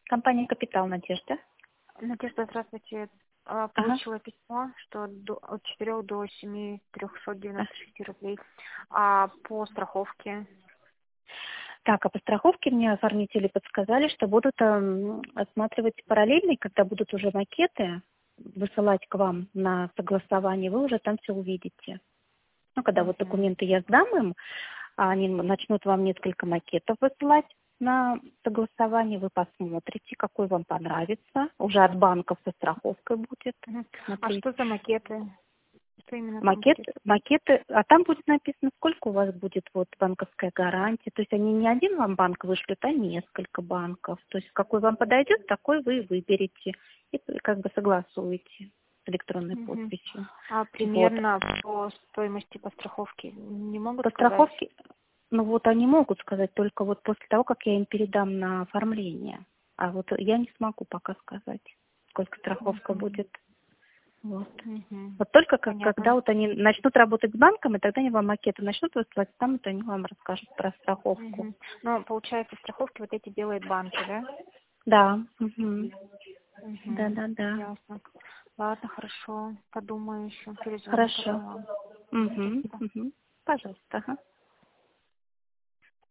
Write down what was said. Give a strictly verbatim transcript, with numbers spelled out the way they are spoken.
Компания «Капитал», Надежда. Надежда, здравствуйте. А, Ага. Получила письмо, что до- от четырёх до семи трехсот А. девяноста шести рублей. А по страховке? Так, а по страховке мне оформители подсказали, что будут эм, осматривать параллельно, и когда будут уже макеты высылать к вам на согласование, вы уже там все увидите. Ну, когда вот Мгм. документы я сдам им, а они начнут вам несколько макетов высылать на согласование, вы посмотрите, какой вам понравится. Уже от банков со страховкой будет Мгм. А смотреть. что за макеты? Что именно там Макет, будет? макеты, а там будет написано, сколько у вас будет вот банковская гарантия. То есть они не один вам банк вышлют, а несколько банков. То есть какой вам подойдет, такой вы и выберете. И как бы согласуете с электронной Мгм. подписью. А Вот. примерно по стоимости по страховке не могут По сказать? страховке, ну вот они могут сказать только вот после того, как я им передам на оформление. А вот я не смогу пока сказать, сколько страховка Мгм. будет. Вот. Мгм. Вот только как, когда Понятно. вот они начнут работать с банком, и тогда они вам макеты начнут высылать, там вот они вам расскажут про страховку. Мгм. Ну, получается, страховки вот эти делают банки, да? Да. Мгм. Да, Угу. да, да. Ясно. Ладно, хорошо. Подумаю еще. Перезвоню Хорошо. потом вам. Мгм. Угу. Спасибо. Угу. Пожалуйста. Ага.